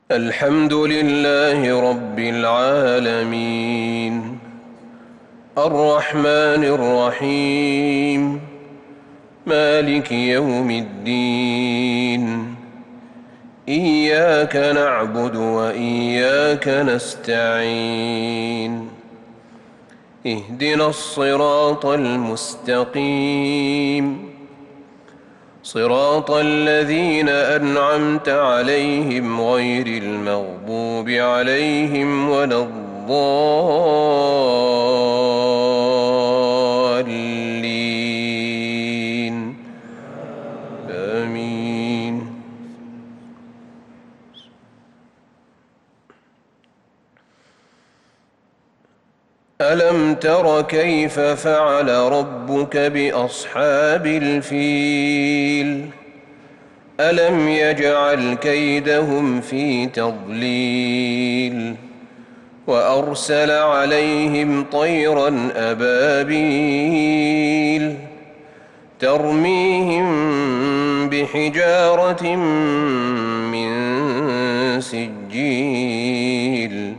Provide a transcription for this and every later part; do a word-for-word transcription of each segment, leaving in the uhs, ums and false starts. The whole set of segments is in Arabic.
الحمد لله رب العالمين الرحمن الرحيم مالك يوم الدين إياك نعبد وإياك نستعين اهدنا الصراط المستقيم صراط الذين أنعمت عليهم غير المغضوب عليهم ولا الضالين آمين. ألم تر كيف فعل ربك بأصحاب الفيل ألم يجعل كيدهم في تضليل وأرسل عليهم طيرا أبابيل ترميهم بحجارة من سجيل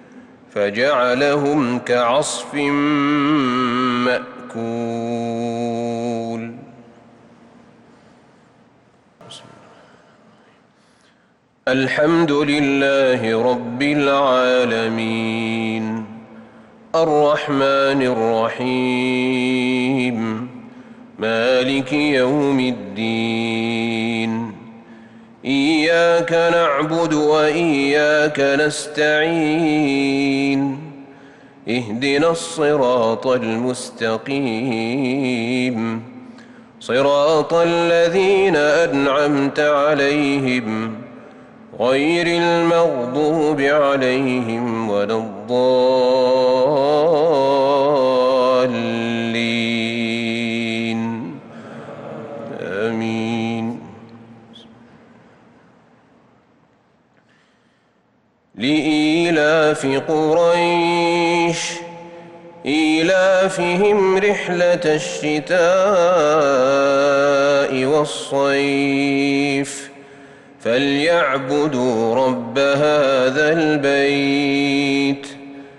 فجعلهم كعصف مأكول. الحمد لله رب العالمين الرحمن الرحيم مالك يوم الدين إياك نعبد وإياك نستعين اهدنا الصراط المستقيم صراط الذين أنعمت عليهم غير المغضوب عليهم ولا الضالين آمين. لإيلاف قريش إيلافهم رحلة الشتاء والصيف فليعبدوا رب هذا البيت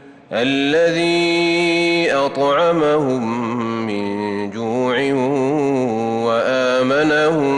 الذي أطعمهم من جوع وآمنهم